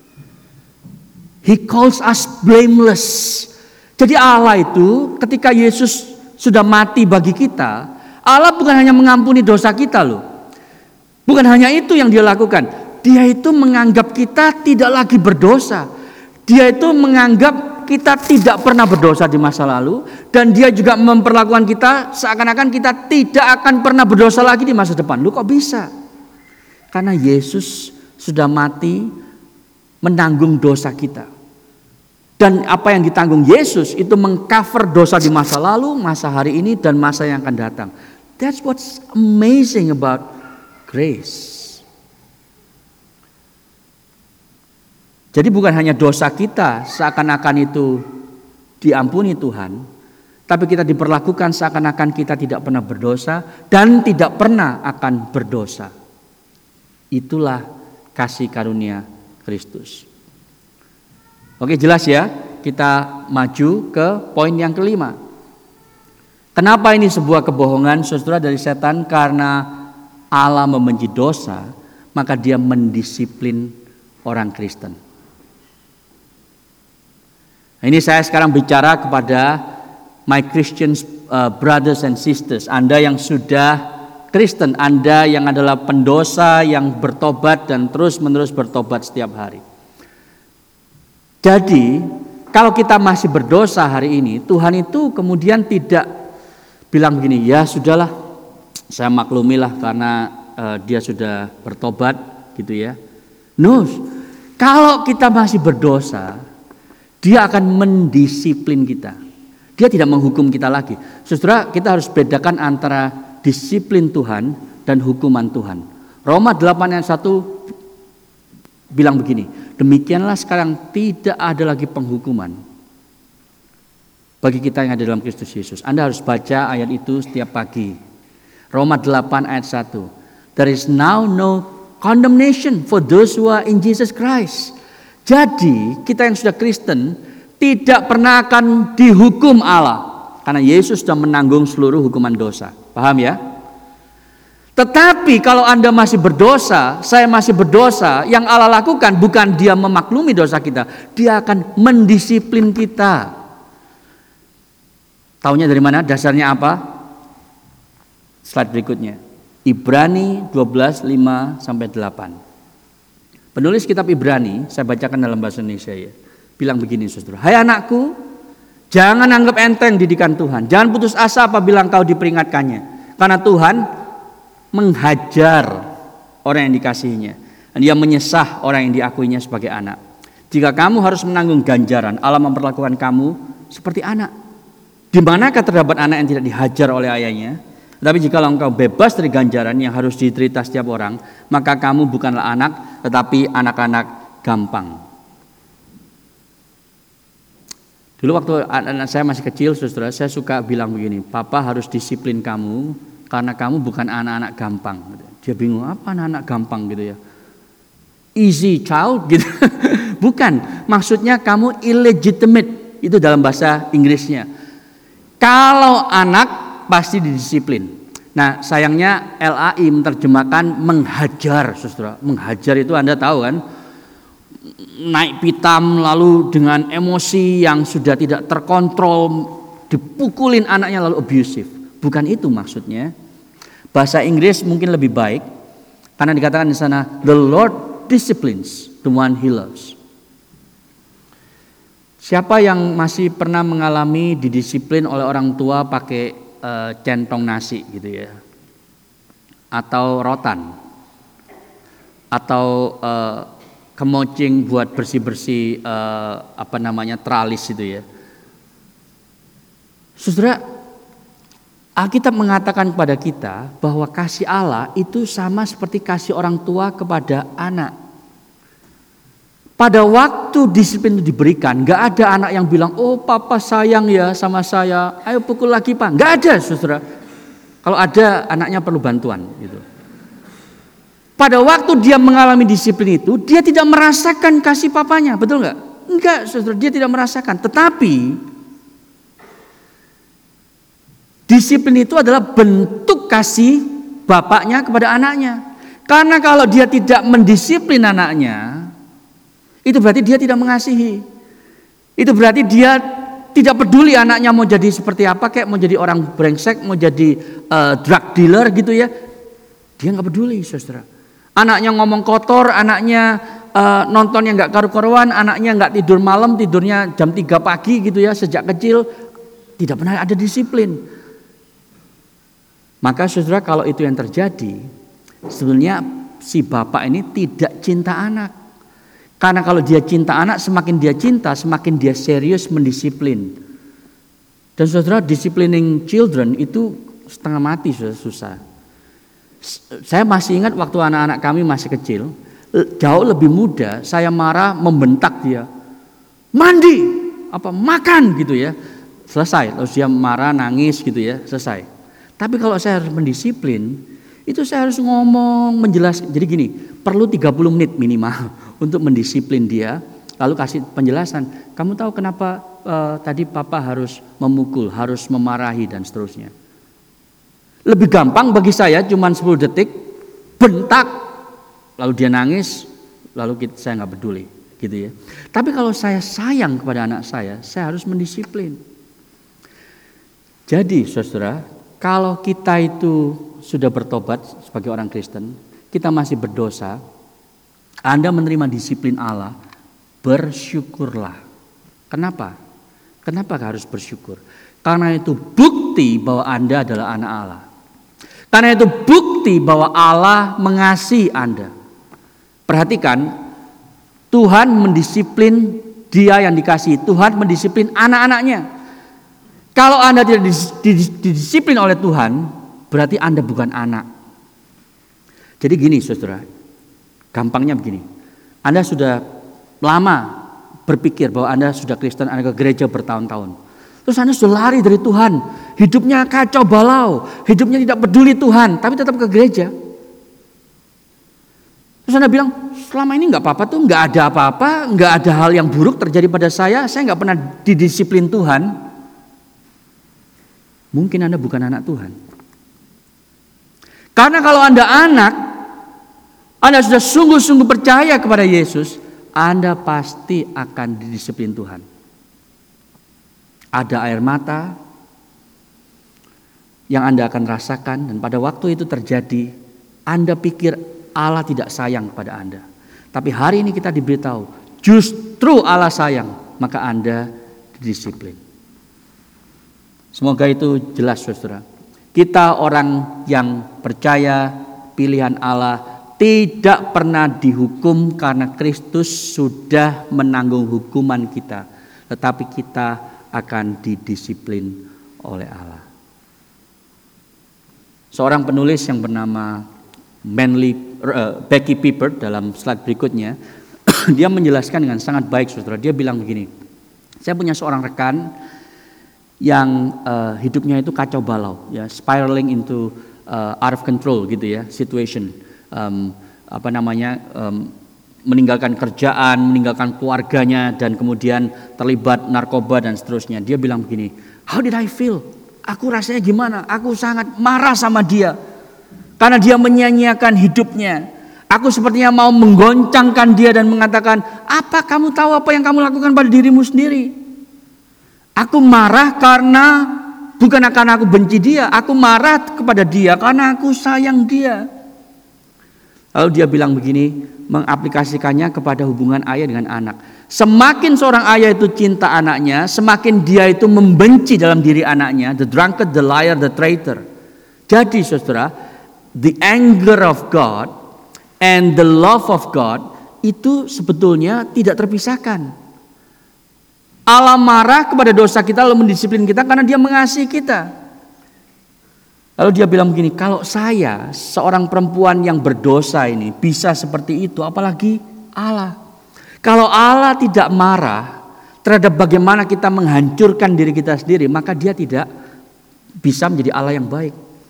He calls us blameless. Jadi Allah itu ketika Yesus sudah mati bagi kita, Allah bukan hanya mengampuni dosa kita loh. Bukan hanya itu yang dia lakukan. Dia itu menganggap kita tidak lagi berdosa. Dia itu menganggap kita tidak pernah berdosa di masa lalu. Dan dia juga memperlakukan kita seakan-akan kita tidak akan pernah berdosa lagi di masa depan. Loh kok bisa? Karena Yesus sudah mati menanggung dosa kita. Dan apa yang ditanggung Yesus itu mengcover dosa di masa lalu, masa hari ini, dan masa yang akan datang. That's what's amazing about grace. Jadi bukan hanya dosa kita seakan-akan itu diampuni Tuhan, tapi kita diperlakukan seakan-akan kita tidak pernah berdosa dan tidak pernah akan berdosa. Itulah kasih karunia Kristus. Oke, jelas ya. Kita maju ke poin yang kelima. Kenapa ini sebuah kebohongan, saudara, dari setan? Karena Allah membenci dosa, maka dia mendisiplin orang Kristen. Nah, ini saya sekarang bicara kepada my Christian uh, brothers and sisters. Anda yang sudah Kristen, Anda yang adalah pendosa yang bertobat dan terus-menerus bertobat setiap hari. Jadi kalau kita masih berdosa hari ini, Tuhan itu kemudian tidak bilang begini, ya sudahlah, saya maklumilah karena uh, dia sudah bertobat gitu ya. No, kalau kita masih berdosa, dia akan mendisiplin kita. Dia tidak menghukum kita lagi. Saudara, kita harus bedakan antara disiplin Tuhan dan hukuman Tuhan. Roma delapan ayat satu bilang begini, demikianlah sekarang tidak ada lagi penghukuman bagi kita yang ada dalam Kristus Yesus. Anda harus baca ayat itu setiap pagi. Roma delapan ayat satu. There is now no condemnation for those who are in Jesus Christ. Jadi kita yang sudah Kristen tidak pernah akan dihukum Allah karena Yesus sudah menanggung seluruh hukuman dosa. Paham ya? Tetapi kalau Anda masih berdosa, saya masih berdosa, yang Allah lakukan bukan dia memaklumi dosa kita, dia akan mendisiplin kita. Taunya dari mana? Dasarnya apa? Slide berikutnya. Ibrani dua belas, lima sampai delapan. Penulis kitab Ibrani, saya bacakan dalam bahasa Indonesia ya. Bilang begini, saudara. Hai anakku, jangan anggap enteng didikan Tuhan. Jangan putus asa apabila engkau diperingatkannya. Karena Tuhan menghajar orang yang dikasihinya. Dan dia menyesah orang yang diakuinya sebagai anak. Jika kamu harus menanggung ganjaran, Allah memperlakukan kamu seperti anak. Di manakah terdapat anak yang tidak dihajar oleh ayahnya? Tapi jika engkau bebas dari ganjaran yang harus diterita setiap orang, maka kamu bukanlah anak, tetapi anak-anak gampang. Dulu waktu anak saya masih kecil, saudara, saya suka bilang begini, Papa harus disiplin kamu, karena kamu bukan anak-anak gampang. Dia bingung, apa anak-anak gampang gitu ya? Easy child gitu. Bukan, maksudnya kamu illegitimate. Itu dalam bahasa Inggrisnya. Kalau anak pasti didisiplin. Nah sayangnya L A I menerjemahkan menghajar, saudara. Menghajar itu Anda tahu kan? Naik pitam lalu dengan emosi yang sudah tidak terkontrol, dipukulin anaknya lalu abusive. Bukan itu maksudnya. Bahasa Inggris mungkin lebih baik karena dikatakan di sana the Lord disciplines the one he loves. Siapa yang masih pernah mengalami didisiplin oleh orang tua pakai e, centong nasi gitu ya, atau rotan, atau e, kemocing buat bersih-bersih e, apa namanya teralis itu ya, saudara. Alkitab mengatakan kepada kita bahwa kasih Allah itu sama seperti kasih orang tua kepada anak. Pada waktu disiplin itu diberikan, gak ada anak yang bilang, oh papa sayang ya sama saya, ayo pukul lagi pak. Gak ada, saudara. Kalau ada anaknya perlu bantuan gitu. Pada waktu dia mengalami disiplin itu, dia tidak merasakan kasih papanya, betul nggak? Enggak, saudara, dia tidak merasakan. Tetapi disiplin itu adalah bentuk kasih bapaknya kepada anaknya. Karena kalau dia tidak mendisiplin anaknya, itu berarti dia tidak mengasihi. Itu berarti dia tidak peduli anaknya mau jadi seperti apa, kayak mau jadi orang brengsek, mau jadi uh, drug dealer gitu ya. Dia nggak peduli, saudara. Anaknya ngomong kotor, anaknya uh, nontonnya nggak karu-karuan, anaknya nggak tidur malam, tidurnya jam tiga pagi gitu ya, sejak kecil tidak pernah ada disiplin. Maka saudara, kalau itu yang terjadi, sebenarnya si bapak ini tidak cinta anak. Karena kalau dia cinta anak, semakin dia cinta, semakin dia serius mendisiplin. Dan saudara, disciplining children itu setengah mati, saudara, susah. Saya masih ingat waktu anak-anak kami masih kecil, jauh lebih muda, saya marah membentak dia. Mandi, apa makan gitu ya. Selesai, terus dia marah, nangis gitu ya, selesai. Tapi kalau saya harus mendisiplin, itu saya harus ngomong, menjelaskan. Jadi gini, perlu tiga puluh menit minimal untuk mendisiplin dia, lalu kasih penjelasan. Kamu tahu kenapa uh, tadi papa harus memukul, harus memarahi dan seterusnya. Lebih gampang bagi saya cuma sepuluh detik, bentak, lalu dia nangis, lalu kita, saya nggak peduli gitu ya. Tapi kalau saya sayang kepada anak saya, saya harus mendisiplin. Jadi saudara, kalau kita itu sudah bertobat sebagai orang Kristen, kita masih berdosa, Anda menerima disiplin Allah, bersyukurlah. Kenapa? Kenapa harus bersyukur? Karena itu bukti bahwa Anda adalah anak Allah. Karena itu bukti bahwa Allah mengasihi Anda. Perhatikan, Tuhan mendisiplin dia yang dikasihi. Tuhan mendisiplin anak-anaknya. Kalau Anda tidak didisiplin oleh Tuhan, berarti Anda bukan anak. Jadi gini saudara, gampangnya begini. Anda sudah lama berpikir bahwa Anda sudah Kristen, Anda ke gereja bertahun-tahun. Terus Anda sudah lari dari Tuhan, hidupnya kacau balau, hidupnya tidak peduli Tuhan, tapi tetap ke gereja. Terus Anda bilang, selama ini nggak apa-apa tuh, nggak ada apa-apa, nggak ada hal yang buruk terjadi pada saya, saya nggak pernah didisiplin Tuhan. Mungkin Anda bukan anak Tuhan. Karena kalau Anda anak, Anda sudah sungguh-sungguh percaya kepada Yesus, Anda pasti akan didisiplin Tuhan. Ada air mata yang Anda akan rasakan, dan pada waktu itu terjadi, Anda pikir Allah tidak sayang kepada Anda. Tapi hari ini kita diberitahu, justru Allah sayang, maka Anda didisiplin. Semoga itu jelas saudara. Kita orang yang percaya pilihan Allah tidak pernah dihukum karena Kristus sudah menanggung hukuman kita. Tetapi kita akan didisiplin oleh Allah. Seorang penulis yang bernama Manly, uh, Becky Pippert dalam slide berikutnya, dia menjelaskan dengan sangat baik saudara. Dia bilang begini, saya punya seorang rekan yang uh, hidupnya itu kacau balau, ya, spiraling into uh, out of control gitu ya, situation, um, apa namanya, um, meninggalkan kerjaan, meninggalkan keluarganya, dan kemudian terlibat narkoba dan seterusnya. Dia bilang begini, how did I feel? Aku rasanya gimana? Aku sangat marah sama dia karena dia menyia-nyiakan hidupnya. Aku sepertinya mau menggoncangkan dia dan mengatakan, apa kamu tahu apa yang kamu lakukan pada dirimu sendiri? Aku marah karena bukan karena aku benci dia, aku marah kepada dia karena aku sayang dia. Lalu dia bilang begini, mengaplikasikannya kepada hubungan ayah dengan anak. Semakin seorang ayah itu cinta anaknya, semakin dia itu membenci dalam diri anaknya, the drunkard, the liar, the traitor. Jadi saudara, the anger of God and the love of God itu sebetulnya tidak terpisahkan. Allah marah kepada dosa kita lalu mendisiplin kita karena dia mengasihi kita. Lalu dia bilang begini, kalau saya seorang perempuan yang berdosa ini bisa seperti itu, apalagi Allah. Kalau Allah tidak marah terhadap bagaimana kita menghancurkan diri kita sendiri, maka dia tidak bisa menjadi Allah yang baik.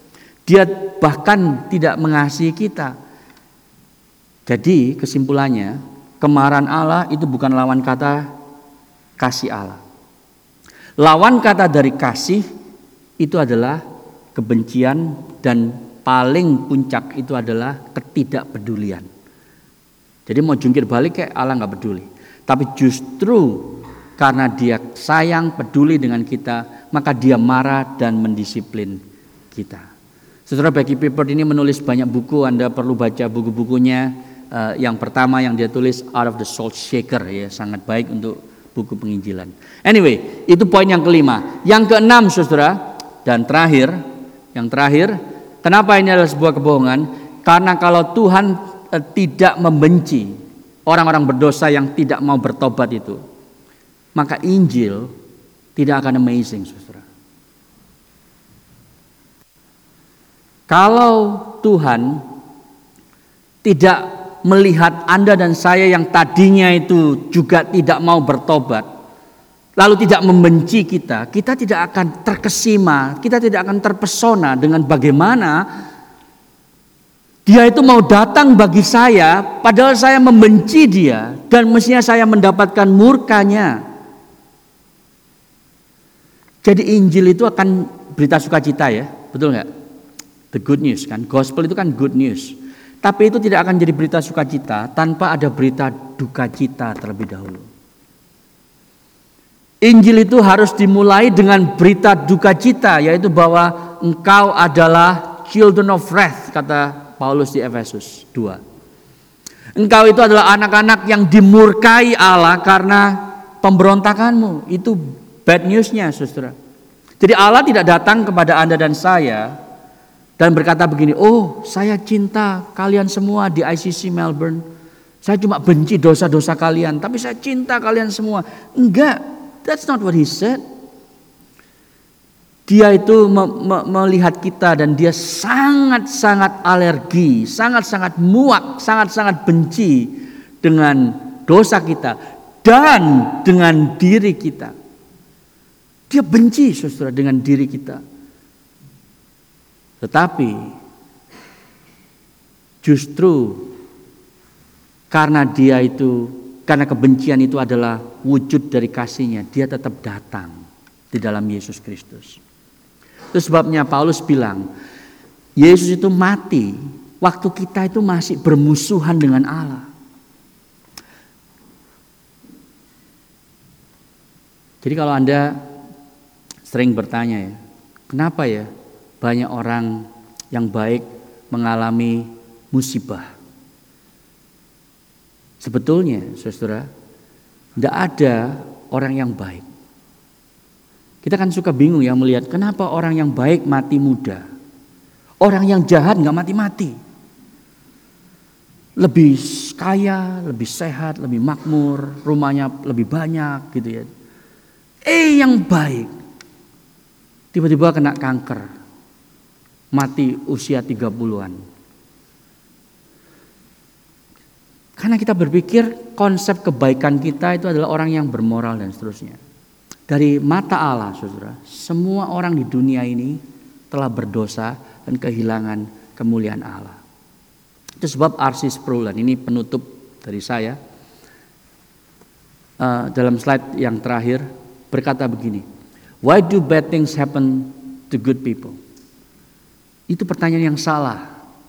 Dia bahkan tidak mengasihi kita. Jadi kesimpulannya, kemarahan Allah itu bukan lawan kata kasih Allah. Lawan kata dari kasih itu adalah kebencian, dan paling puncak itu adalah ketidakpedulian. Jadi mau jungkir balik kayak Allah nggak peduli. Tapi justru karena dia sayang, peduli dengan kita, maka dia marah dan mendisiplin kita. Saudara, Becky Pippert ini menulis banyak buku. Anda perlu baca buku-bukunya. Uh, yang pertama yang dia tulis, Out of the Salt Shaker, ya, sangat baik untuk buku penginjilan. Anyway, itu poin yang kelima. Yang keenam, saudara, dan terakhir, yang terakhir, kenapa ini adalah sebuah kebohongan? Karena kalau Tuhan uh, tidak membenci orang-orang berdosa yang tidak mau bertobat itu, maka Injil tidak akan amazing, saudara. Kalau Tuhan tidak melihat Anda dan saya yang tadinya itu juga tidak mau bertobat, lalu tidak membenci kita, kita tidak akan terkesima, kita tidak akan terpesona dengan bagaimana dia itu mau datang bagi saya, padahal saya membenci dia dan mestinya saya mendapatkan murkanya. Jadi Injil itu akan berita sukacita, ya, betul nggak? The good news kan, gospel itu kan good news. Tapi itu tidak akan jadi berita sukacita tanpa ada berita duka cita terlebih dahulu. Injil itu harus dimulai dengan berita duka cita, yaitu bahwa engkau adalah children of wrath, kata Paulus di Efesus dua. Engkau itu adalah anak-anak yang dimurkai Allah karena pemberontakanmu. Itu bad newsnya, saudara. Jadi Allah tidak datang kepada Anda dan saya dan berkata begini, oh saya cinta kalian semua di I C C Melbourne. Saya cuma benci dosa-dosa kalian, tapi saya cinta kalian semua. Enggak, that's not what he said. Dia itu me- me- melihat kita dan dia sangat-sangat alergi, sangat-sangat muak, sangat-sangat benci dengan dosa kita dan dengan diri kita. Dia benci, saudara, dengan diri kita. Tetapi justru karena dia itu, karena kebencian itu adalah wujud dari kasihnya, dia tetap datang di dalam Yesus Kristus. Itu sebabnya Paulus bilang, Yesus itu mati waktu kita itu masih bermusuhan dengan Allah. Jadi kalau Anda sering bertanya, ya, kenapa ya banyak orang yang baik mengalami musibah? Sebetulnya, saudara, tidak ada orang yang baik. Kita kan suka bingung ya melihat kenapa orang yang baik mati muda, orang yang jahat nggak mati-mati, lebih kaya, lebih sehat, lebih makmur, rumahnya lebih banyak, gitu ya. Eh, yang baik tiba-tiba kena kanker, mati usia tiga puluhan. Karena kita berpikir konsep kebaikan kita itu adalah orang yang bermoral dan seterusnya. Dari mata Allah, saudara, semua orang di dunia ini telah berdosa dan kehilangan kemuliaan Allah. Itu sebab R C Sproul, ini penutup dari saya, uh, dalam slide yang terakhir berkata begini, why do bad things happen to good people? Itu pertanyaan yang salah.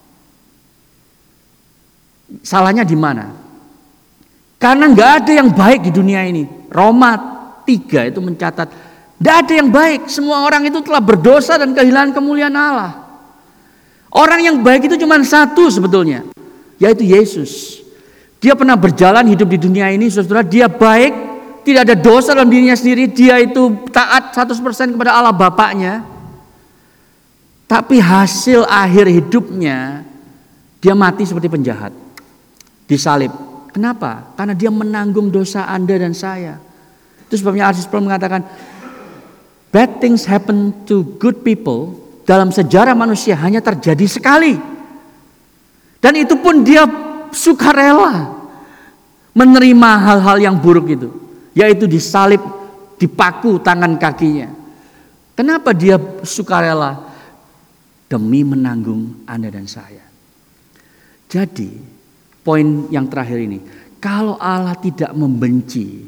Salahnya di mana? Karena nggak ada yang baik di dunia ini. Roma tiga itu mencatat, nggak ada yang baik. Semua orang itu telah berdosa dan kehilangan kemuliaan Allah. Orang yang baik itu cuma satu sebetulnya, yaitu Yesus. Dia pernah berjalan hidup di dunia ini, saudara. Dia baik, tidak ada dosa dalam dirinya sendiri. Dia itu taat seratus persen kepada Allah Bapaknya. Tapi hasil akhir hidupnya, dia mati seperti penjahat, disalib. Kenapa? Karena dia menanggung dosa Anda dan saya. Itu sebabnya R C Sproul mengatakan, bad things happen to good people dalam sejarah manusia hanya terjadi sekali. Dan itu pun dia sukarela menerima hal-hal yang buruk itu, yaitu disalib, dipaku tangan kakinya. Kenapa dia sukarela? demi menanggung Anda dan saya. Jadi poin yang terakhir ini, kalau Allah tidak membenci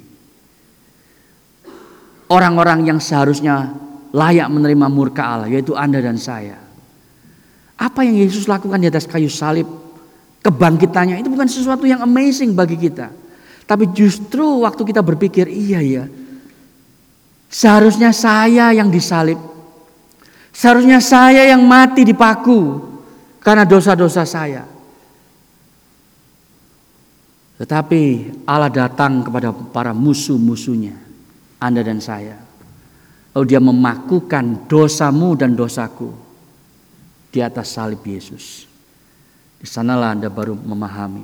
orang-orang yang seharusnya layak menerima murka Allah, yaitu Anda dan saya, apa yang Yesus lakukan di atas kayu salib, kebangkitannya itu bukan sesuatu yang amazing bagi kita. Tapi justru waktu kita berpikir, iya ya, seharusnya saya yang disalib, seharusnya saya yang mati di paku karena dosa-dosa saya. Tetapi Allah datang kepada para musuh-musuhnya, Anda dan saya. Lalu dia memakukan dosamu dan dosaku di atas salib Yesus. Di sanalah Anda baru memahami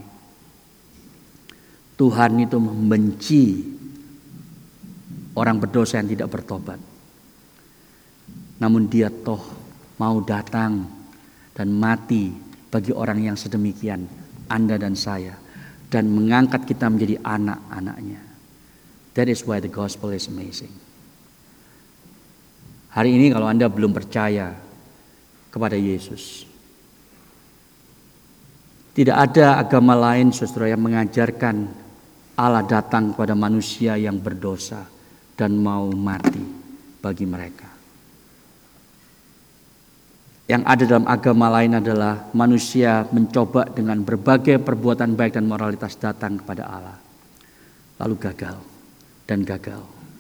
Tuhan itu membenci orang berdosa yang tidak bertobat. Namun dia toh mau datang dan mati bagi orang yang sedemikian, Anda dan saya. Dan mengangkat kita menjadi anak-anaknya. That is why the gospel is amazing. Hari ini kalau Anda belum percaya kepada Yesus, tidak ada agama lain, saudara, yang mengajarkan Allah datang kepada manusia yang berdosa dan mau mati bagi mereka. Yang ada dalam agama lain adalah manusia mencoba dengan berbagai perbuatan baik dan moralitas datang kepada Allah. Lalu gagal dan gagal.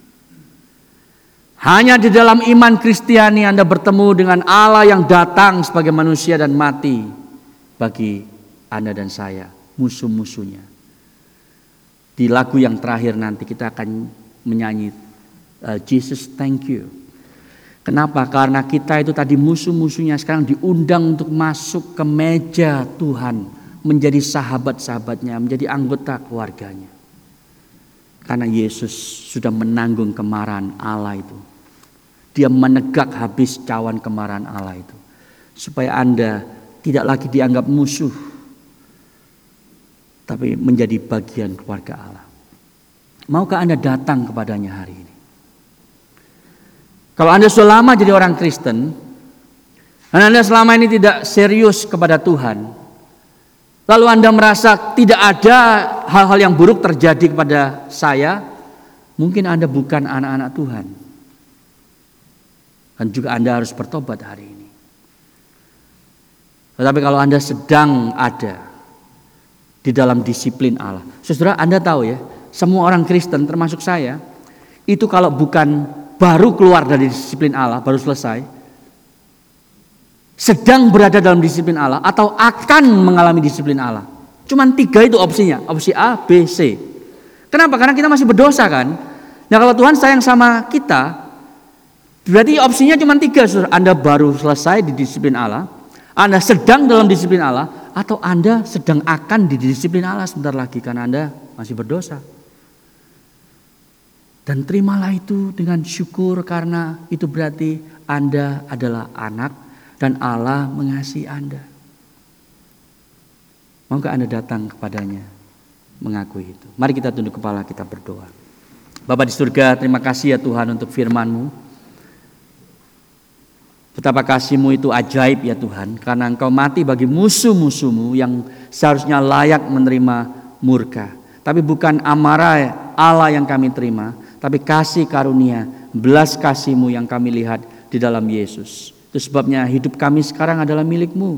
Hanya di dalam iman Kristiani Anda bertemu dengan Allah yang datang sebagai manusia dan mati bagi Anda dan saya, musuh-musuhnya. Di lagu yang terakhir nanti kita akan menyanyi Jesus Thank You. Kenapa? Karena kita itu tadi musuh-musuhnya sekarang diundang untuk masuk ke meja Tuhan. Menjadi sahabat-sahabatnya, menjadi anggota keluarganya. Karena Yesus sudah menanggung kemarahan Allah itu. Dia menegak habis cawan kemarahan Allah itu. Supaya Anda tidak lagi dianggap musuh. Tapi menjadi bagian keluarga Allah. Maukah Anda datang kepadanya hari ini? Kalau Anda sudah lama jadi orang Kristen, dan Anda selama ini tidak serius kepada Tuhan, lalu Anda merasa tidak ada hal-hal yang buruk terjadi kepada saya, mungkin Anda bukan anak-anak Tuhan. Dan juga Anda harus bertobat hari ini. Tetapi kalau Anda sedang ada di dalam disiplin Allah, saudara, Anda tahu ya, semua orang Kristen termasuk saya, itu kalau bukan baru keluar dari disiplin Allah, baru selesai, sedang berada dalam disiplin Allah, atau akan mengalami disiplin Allah. Cuman tiga itu opsinya, opsi A, B, C. Kenapa? Karena kita masih berdosa kan. Nah kalau Tuhan sayang sama kita, berarti opsinya cuma tiga. Anda baru selesai di disiplin Allah, Anda sedang dalam disiplin Allah, atau Anda sedang akan di disiplin Allah sebentar lagi karena Anda masih berdosa. Dan terimalah itu dengan syukur karena itu berarti Anda adalah anak dan Allah mengasihi Anda. Maukah Anda datang kepadanya mengakui itu? Mari kita tunduk kepala, kita berdoa. Bapa di surga, terima kasih ya Tuhan untuk firman-Mu. Betapa kasih-Mu itu ajaib ya Tuhan, karena Engkau mati bagi musuh-musuh-Mu yang seharusnya layak menerima murka. Tapi bukan amarah Allah yang kami terima, tapi kasih karunia, belas kasih-Mu yang kami lihat di dalam Yesus. Itu sebabnya hidup kami sekarang adalah milik-Mu.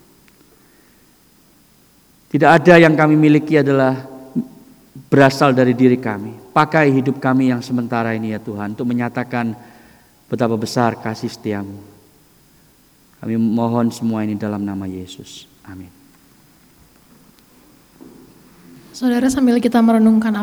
Tidak ada yang kami miliki adalah berasal dari diri kami. Pakai hidup kami yang sementara ini ya Tuhan, untuk menyatakan betapa besar kasih setia-Mu. Kami mohon semua ini dalam nama Yesus. Amin. Saudara, sambil kita merenungkan